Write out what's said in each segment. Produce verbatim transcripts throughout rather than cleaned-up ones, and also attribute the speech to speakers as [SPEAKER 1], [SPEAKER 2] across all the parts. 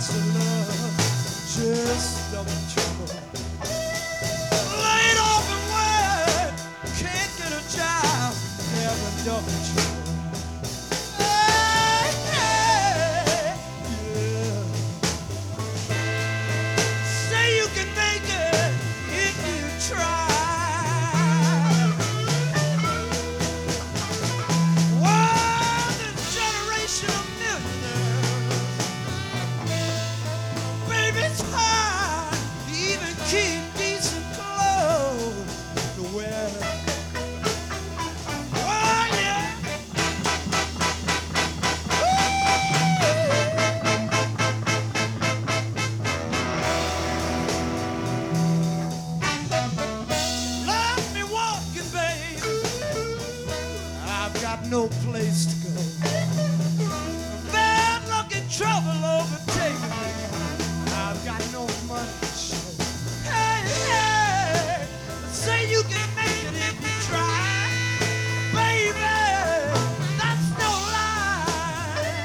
[SPEAKER 1] lots of love, just double trouble. Laid off and work, can't get a job, never double trouble. Hey, hey, yeah. Say you can make it if you try. Keep decent clothes to wear. Oh yeah. Left me walking, babe. I've got no place to go. Bad luck and trouble overtaking me. I've got no money to show. Say you can make it if you try, baby, that's no lie.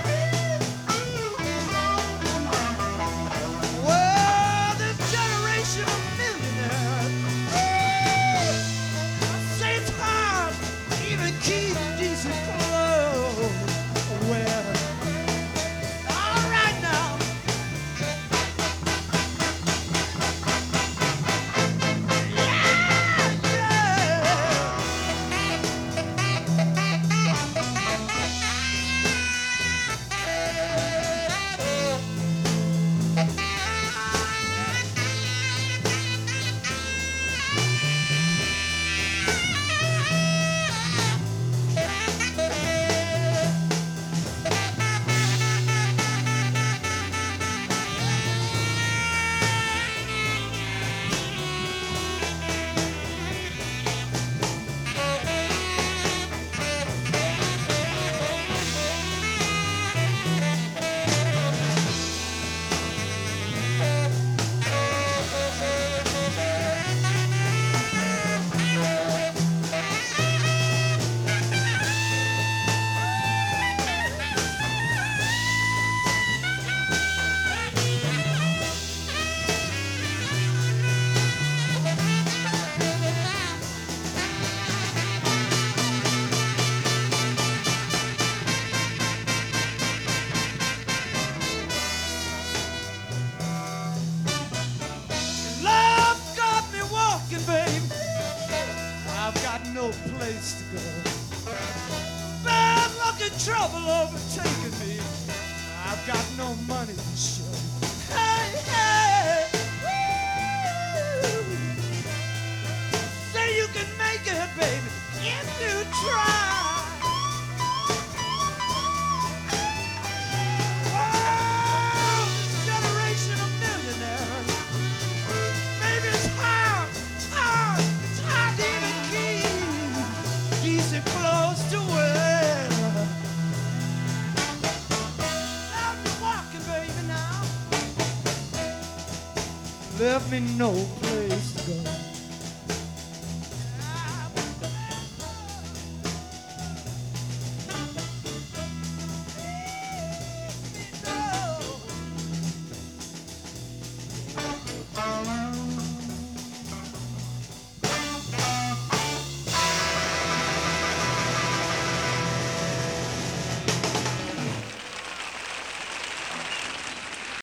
[SPEAKER 1] Well, this generation of millionaires, I say it's hard to even keep decent clothes. Well, all right now. I've got no place to go. Bad luck and trouble overtaking me. I've got no money to show. Hey, hey, woo. Say you can make it, baby, if you try. Close to wear. I've been walking, baby, now. Left me no place to go.